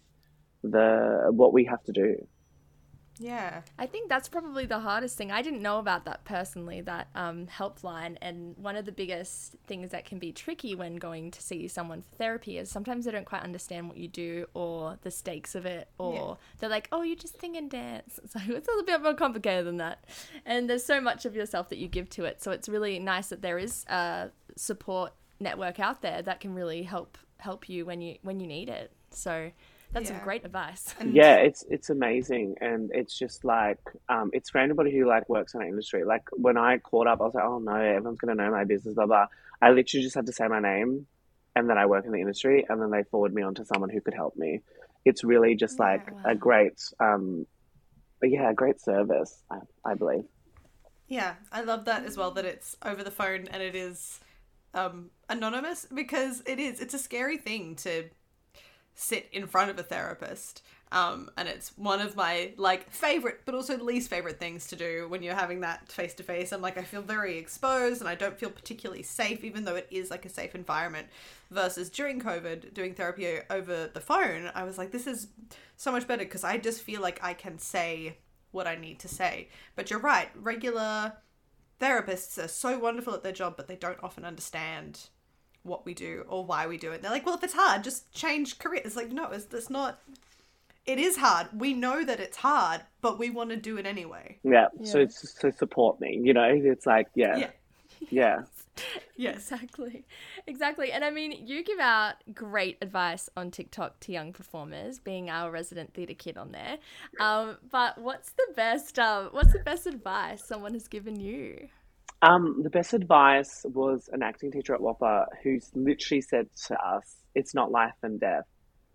the what we have to do. Yeah. I think that's probably the hardest thing. I didn't know about that personally, that um, helpline. And one of the biggest things that can be tricky when going to see someone for therapy is sometimes they don't quite understand what you do or the stakes of it. Or yeah. they're like, oh, you just sing and dance. So it's a little bit more complicated than that. And there's so much of yourself that you give to it. So it's really nice that there is a support network out there that can really help help you when you when you need it. So that's yeah. some great advice. Yeah, it's it's amazing, and it's just like um, it's for anybody who like works in our industry. Like when I caught up, I was like, oh no, everyone's gonna know my business, blah blah. I literally just had to say my name, and then I work in the industry, and then they forward me on to someone who could help me. It's really just yeah, like wow. a great, um, yeah, a great service. I, I believe. Yeah, I love that as well. That it's over the phone and it is um, anonymous because it is. It's a scary thing to sit in front of a therapist, um and it's one of my like favorite but also least favorite things to do when you're having that face to face. I'm like, I feel very exposed and I don't feel particularly safe, even though it is like a safe environment. Versus during COVID doing therapy over the phone, I was like, this is so much better because I just feel like I can say what I need to say. But you're right, regular therapists are so wonderful at their job, but they don't often understand what we do or why we do it. They're like, well, if it's hard, just change career. It's like, no, it's, it's not. It is hard. We know that it's hard, but we want to do it anyway. Yeah. yeah. So it's to support me, you know, it's like, yeah. Yeah. Yeah. Yeah, exactly. Exactly. And I mean, you give out great advice on TikTok to young performers, being our resident theatre kid on there. Um, but what's the best, um, what's the best advice someone has given you? Um, the best advice was an acting teacher at W A P A who literally said to us, it's not life and death.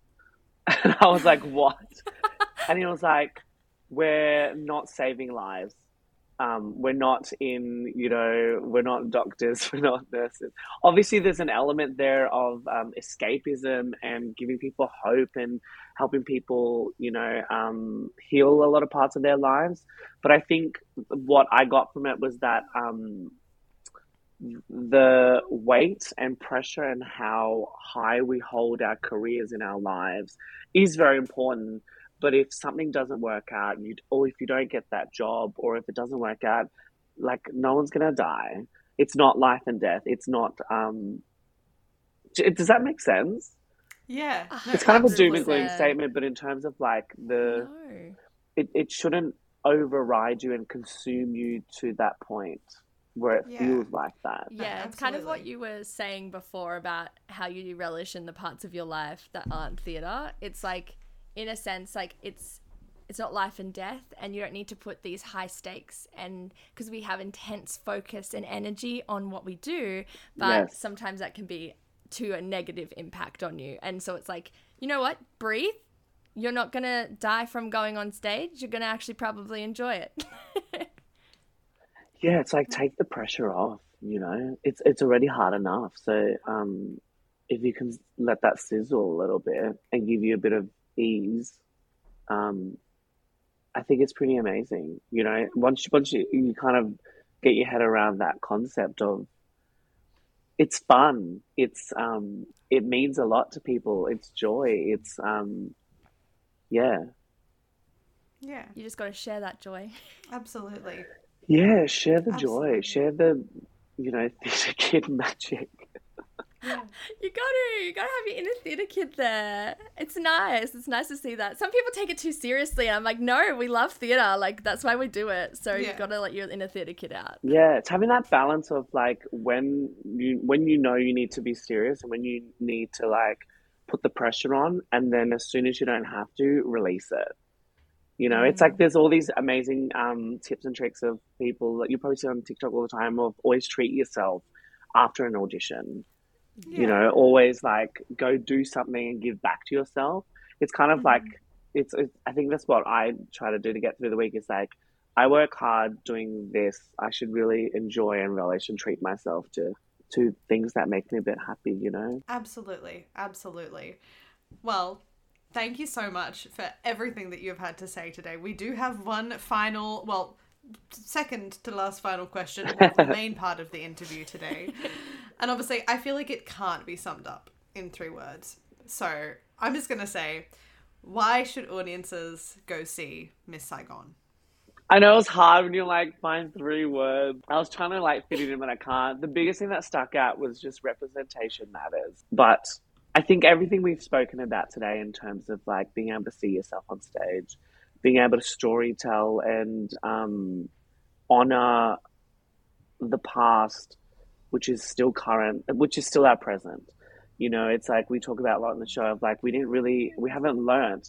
And I was like, what? And he was like, we're not saving lives. Um, we're not in, you know, we're not doctors, we're not nurses. Obviously, there's an element there of um, escapism and giving people hope and helping people, you know, um, heal a lot of parts of their lives. But I think what I got from it was that um, the weight and pressure and how high we hold our careers in our lives is very important. But if something doesn't work out, you, or if you don't get that job, or if it doesn't work out, like no one's gonna die. It's not life and death. It's not. Um, does that make sense? Yeah, no, it's kind of a doom and gloom statement, but in terms of like the, no. it it shouldn't override you and consume you to that point where it yeah. feels like that. Yeah, it's kind of what you were saying before about how you relish in the parts of your life that aren't theatre. It's like, in a sense, like it's it's not life and death, and you don't need to put these high stakes, and because we have intense focus and energy on what we do, but yes. sometimes that can be to a negative impact on you. And so it's like, you know what, breathe. You're not gonna die from going on stage. You're gonna actually probably enjoy it. Yeah, it's like, take the pressure off, you know. It's it's already hard enough, so um if you can let that sizzle a little bit and give you a bit of ease, um, I think it's pretty amazing. You know, once once you, you kind of get your head around that concept of it's fun, it's um, it means a lot to people. It's joy. It's um, yeah, yeah. You just got to share that joy. Absolutely. Yeah, share the Absolutely. joy. Share the you know, theatre kid magic. Yeah. You gotta, you gotta have your inner theatre kid there. It's nice. It's nice to see that. Some people take it too seriously, and I'm like, no, we love theatre. Like, that's why we do it. So yeah. You gotta let your inner theatre kid out. Yeah, it's having that balance of like when you when you know you need to be serious and when you need to like put the pressure on, and then as soon as you don't have to, release it. You know, mm. it's like there's all these amazing um, tips and tricks of people that you probably see on TikTok all the time of always treat yourself after an audition. Yeah. You know, always like go do something and give back to yourself. It's kind of mm-hmm. like, it's, it's, I think that's what I try to do to get through the week is like, I work hard doing this. I should really enjoy and relish and treat myself to, to things that make me a bit happy, you know? Absolutely. Absolutely. Well, thank you so much for everything that you've had to say today. We do have one final, well, second to last final question about the main part of the interview today. And obviously, I feel like it can't be summed up in three words. So I'm just going to say, why should audiences go see Miss Saigon? I know it's hard when you like find three words. I was trying to like fit it in, but I can't. The biggest thing that stuck out was just representation matters. But I think everything we've spoken about today in terms of like being able to see yourself on stage, being able to story tell and um, honor the past, which is still current, which is still our present. You know, it's like we talk about a lot in the show of like, we didn't really, we haven't learned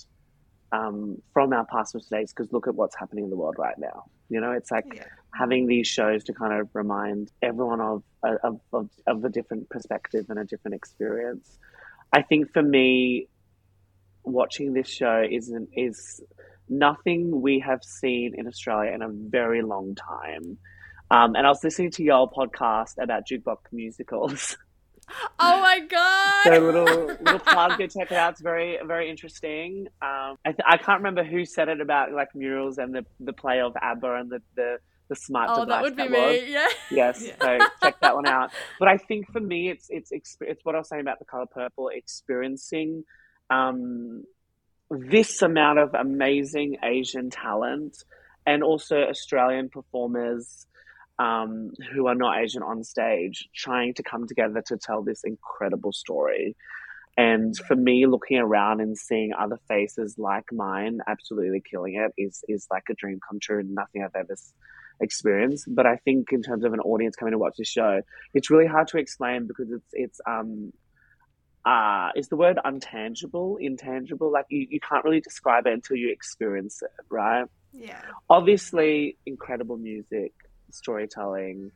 um, from our past mistakes because look at what's happening in the world right now. You know, it's like yeah. having these shows to kind of remind everyone of, of, of, of a different perspective and a different experience. I think for me, watching this show isn't, is nothing we have seen in Australia in a very long time. Um, and I was listening to your podcast about jukebox musicals. Oh my god! So little little plug, go check it out. It's very very interesting. Um, I th- I can't remember who said it about like murals and the, the play of ABBA and the the, the smart oh, device. Oh, that would be that me. Was. Yeah. Yes. Yeah. So check that one out. But I think for me, it's it's it's what I was saying about The Color Purple. Experiencing um, this amount of amazing Asian talent and also Australian performers. Um, who are not Asian on stage, trying to come together to tell this incredible story. And for me, looking around and seeing other faces like mine absolutely killing it is is like a dream come true and nothing I've ever experienced. But I think in terms of an audience coming to watch this show, it's really hard to explain because it's, it's um, uh, is the word untangible, intangible? Like you, you can't really describe it until you experience it, right? Yeah. Obviously, incredible music, storytelling,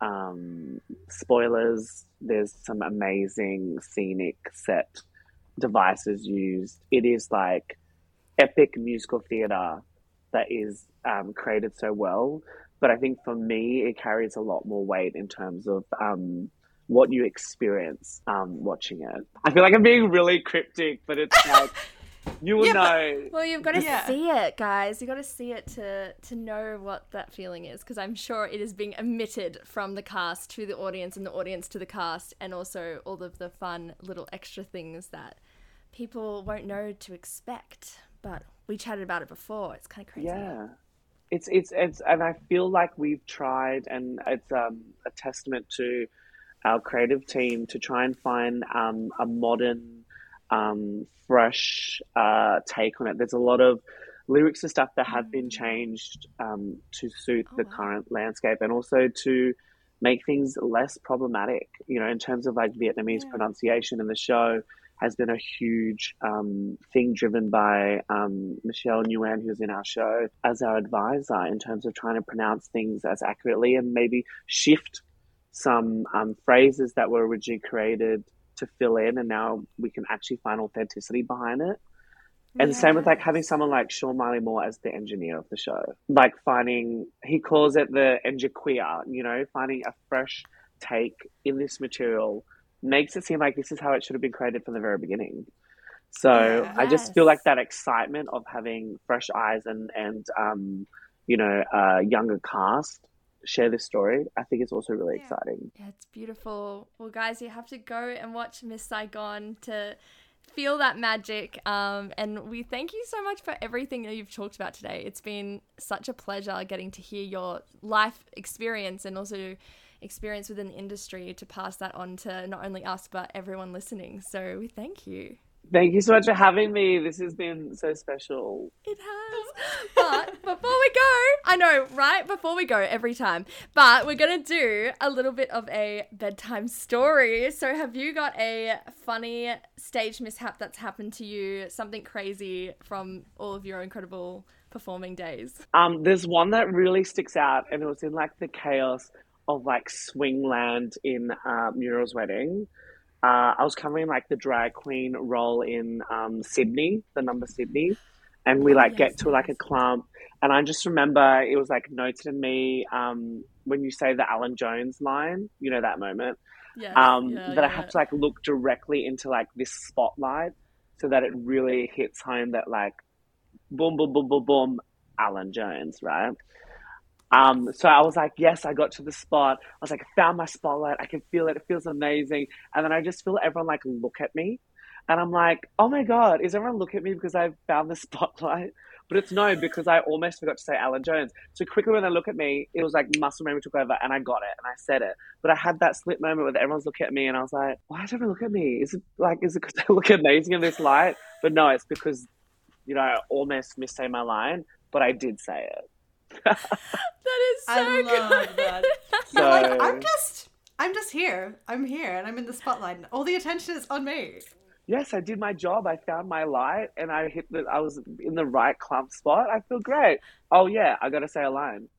um, spoilers, there's some amazing scenic set devices used. It is like epic musical theatre that is um, created so well. But I think for me, it carries a lot more weight in terms of um, what you experience um, watching it. I feel like I'm being really cryptic, but it's like... You will yeah, know. Well, you've got to yeah. see it, guys. You've got to see it to to know what that feeling is, because I'm sure it is being emitted from the cast to the audience and the audience to the cast, and also all of the fun little extra things that people won't know to expect. But we chatted about it before. It's kind of crazy. Yeah. It's, it's, it's, and I feel like we've tried, and it's um, a testament to our creative team to try and find um, a modern, um, fresh uh, take on it. There's a lot of lyrics and stuff that have been changed um, to suit oh, the wow. current landscape, and also to make things less problematic. You know, in terms of like Vietnamese yeah. pronunciation in the show has been a huge um, thing driven by um, Michelle Nguyen, who's in our show, as our advisor in terms of trying to pronounce things as accurately and maybe shift some um, phrases that were originally created to fill in, and now we can actually find authenticity behind it. And yes. the same with like having someone like Sean Marley Moore as the engineer of the show, like finding, he calls it the engiqueer, you know, finding a fresh take in this material makes it seem like this is how it should have been created from the very beginning. So yes. I just feel like that excitement of having fresh eyes and, and um, you know, a younger cast share this story, I think it's also really yeah. exciting. Yeah, it's beautiful. Well, guys, you have to go and watch Miss Saigon to feel that magic. Um, and we thank you so much for everything that you've talked about today. It's been such a pleasure getting to hear your life experience and also experience within the industry to pass that on to not only us, but everyone listening. So we thank you. Thank you so much for having me. This has been so special. It has. But before we go, I know, right? Before we go, every time. But we're going to do a little bit of a bedtime story. So have you got a funny stage mishap that's happened to you? Something crazy from all of your incredible performing days? Um, there's one that really sticks out, and it was in like the chaos of like Swingland in uh, Muriel's wedding. Uh, I was covering like the drag queen role in um, Sydney, the number Sydney, and we like yes, get to like a clump, and I just remember it was like noted in me um, when you say the Alan Jones line, you know that moment, yes, um, yeah, that yeah. I have to like look directly into like this spotlight so that it really hits home that like boom, boom, boom, boom, boom, Alan Jones, right? Um, so I was like, yes, I got to the spot. I was like, I found my spotlight. I can feel it. It feels amazing. And then I just feel everyone like look at me. And I'm like, oh my God, is everyone look at me because I found the spotlight? But it's no, because I almost forgot to say Alan Jones. So quickly when they look at me, it was like muscle memory took over and I got it and I said it. But I had that split moment where everyone's looking at me and I was like, why does everyone look at me? Is it like, is it because they look amazing in this light? But no, it's because, you know, I almost missed saying my line, but I did say it. That is so I love good. that. So, You're like, I'm just, I'm just here. I'm here, and I'm in the spotlight. And all the attention is on me. yes, I did my job. I found my light, and I hit the. I was in the right clump spot. I feel great. Oh yeah, I got to say a line.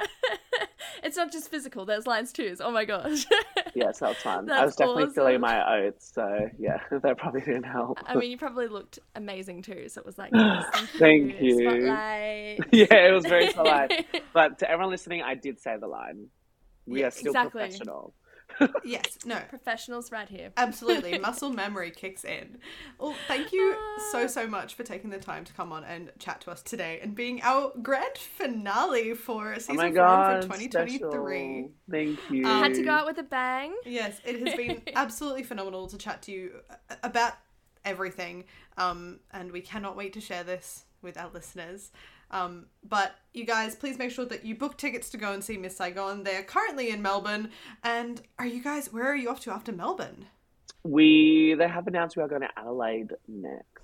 It's not just physical. There's lines too. Oh my gosh. Yes, that was fun. That's I was definitely awesome. feeling my oats, so yeah, that probably didn't help. I mean, you probably looked amazing too. So it was like, yes, thank, Thank you. you. Spotlight. Yeah, it was very polite. But to everyone listening, I did say the line. We Yeah, are still exactly. professional. Yes, no, Professionals right here. absolutely. Muscle memory kicks in. Well, thank you so, so much for taking the time to come on and chat to us today and being our grand finale for Oh season my four God, for twenty twenty-three. special. Thank you. I had to go out with a bang. Yes, it has been absolutely phenomenal to chat to you about everything. Um, and we cannot wait to share this with our listeners. Um, but you guys, please make sure that you book tickets to go and see Miss Saigon. They're currently in Melbourne. And are you guys, where are you off to after Melbourne? We, they have announced we are going to Adelaide next.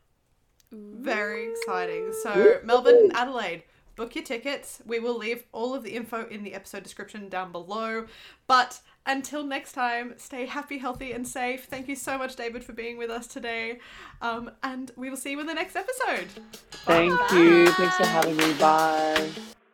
Very exciting. So Melbourne and Adelaide, book your tickets. We will leave all of the info in the episode description down below. But until next time, stay happy, healthy, and safe. Thank you so much, David, for being with us today. Um, and we will see you in the next episode. Thank Bye. you. Thanks for having me. Bye.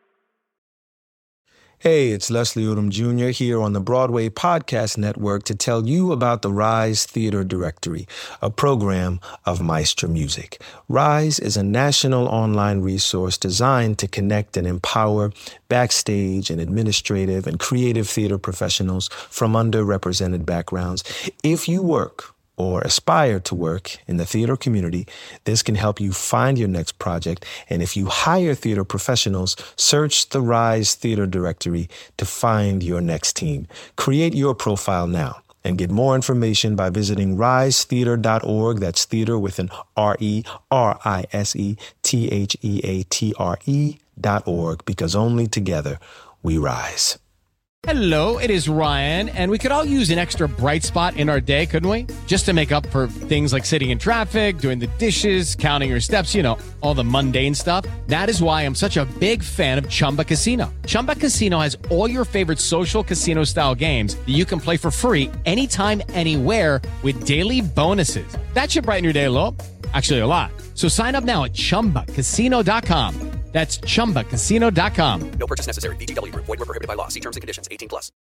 Hey, it's Leslie Odom Junior here on the Broadway Podcast Network to tell you about the Rise Theater Directory, a program of Maestro Music. Rise is a national online resource designed to connect and empower backstage and administrative and creative theater professionals from underrepresented backgrounds. If you work or aspire to work in the theater community, this can help you find your next project. And if you hire theater professionals, search the Rise Theater Directory to find your next team. Create your profile now and get more information by visiting rise theater dot org. That's theater with an R E, R I S E T H E A T R E dot org, because only together we rise. Hello, it is Ryan, and we could all use an extra bright spot in our day, couldn't we? Just to make up for things like sitting in traffic, doing the dishes, counting your steps, you know, all the mundane stuff. That is why I'm such a big fan of Chumba Casino. Chumba Casino has all your favorite social casino-style games that you can play for free anytime, anywhere with daily bonuses. That should brighten your day a little. Actually, a lot. So sign up now at chumba casino dot com. That's chumba casino dot com. No purchase necessary. V G W Group. Void where prohibited by law. See terms and conditions. eighteen plus.